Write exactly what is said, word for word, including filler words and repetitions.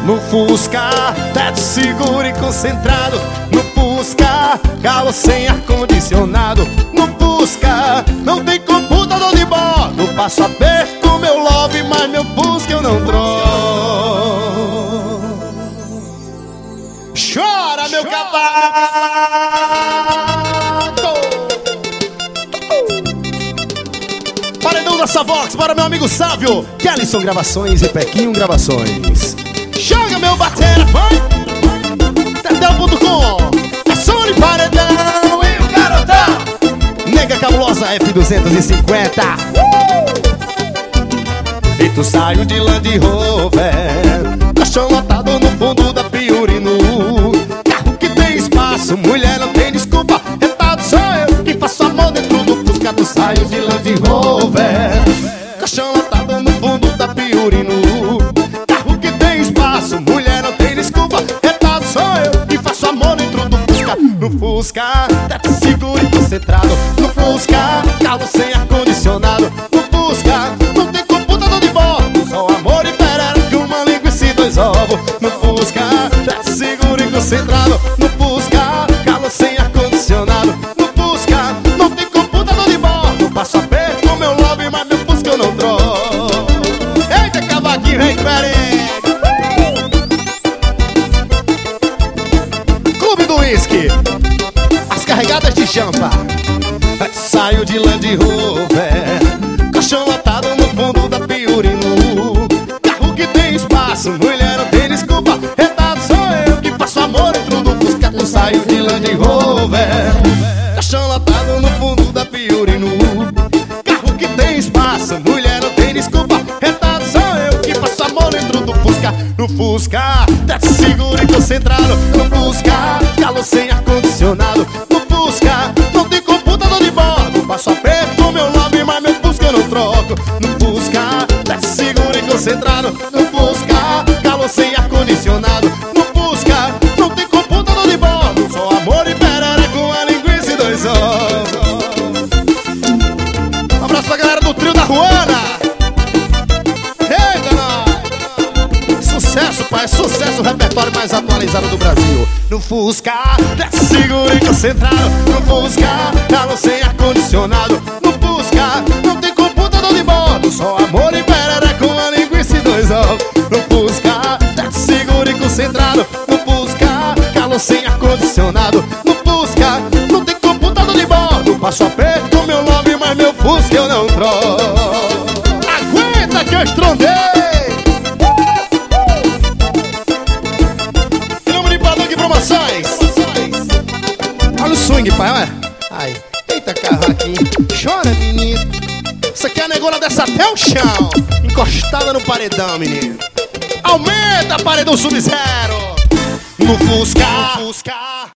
No Fusca, teto seguro e concentrado. No Fusca, carro sem ar-condicionado. No Fusca, não tem computador de bordo. Passo aperto meu love, mas meu Fusca eu não troco. Chora, meu cavalo! Paredão da Savox para meu amigo Sávio, Kellyson Gravações e Pequinho Gravações. Joga meu batera, vai! Terdel ponto com, é som de paredão e o garotão. Nega cabulosa F duzentos e cinquenta. uh! E tu saiu de Land Rover, caixão lotado no fundo da Piurinu. Carro que tem espaço, mulher não tem desculpa. Retado sou eu que faço amor dentro do Fusca. Tu saiu de Land Rover, caixão lotado no fundo da Piurinu. Carro que tem espaço, mulher não tem desculpa. Retado sou eu que faço amor dentro do Fusca. No Fusca, teto seguro e concentrado. No Fusca, carro sem ar-condicionado. No Fusca, não tem computador de bordo. Só amor e perera com uma linguiça e dois ovos. No Fusca, teto seguro e concentrado. No Fusca, carro sem ar-condicionado. No Fusca, não tem computador de bordo. Passo aperto com meu love, mas meu Fusca eu não troco. Eita, cavaquinho, vem diferente. Clube do Whisky, as carregadas de champa. Saio de Land Rover, caixão lotado no fundo da Piurinu. Carro que tem espaço, mulher não tem desculpa. Retado sou eu que faço amor dentro do Fusca. Tu saiu de Land Rover, caixão lotado no fundo da Piurinu. Carro que tem espaço, mulher não tem desculpa. Retado sou eu que faço amor dentro do Fusca. No Fusca, teto seguro e concentrado. No Fusca, calor sem ar-condicionado. No Fusca, não tem computador de bordo. Passo aperto meu love, mas meu Fusca eu não troco. No Fusca, teto seguro e concentrado. No Fusca, calor sem ar-condicionado. No Fusca, não tem computador de bordo. Só amor e perera com a linguiça e dois ovos. Um abraço pra galera do trio da Ruana. Eita, nós! Sucesso, pai, sucesso, o repertório mais atualizado do Brasil. No Fusca, teto seguro e concentrado. No Fusca, calor sem ar-condicionado. No Fusca, não tem computador de bordo. Só amor e perera com a linguiça e dois ovos. No Fusca, teto seguro e concentrado. No Fusca, calor sem ar-condicionado. No Fusca, não tem computador de bordo. Passo aperto meu love, mas meu Fusca eu não troco. Aguenta que eu estrondei. Olha o swing, pai, olha. Ai, eita carraquinho. Chora, menino. Isso aqui é a negona dessa até o chão, encostada no paredão, menino. Aumenta, paredão sub-zero. No Fusca, Fusca.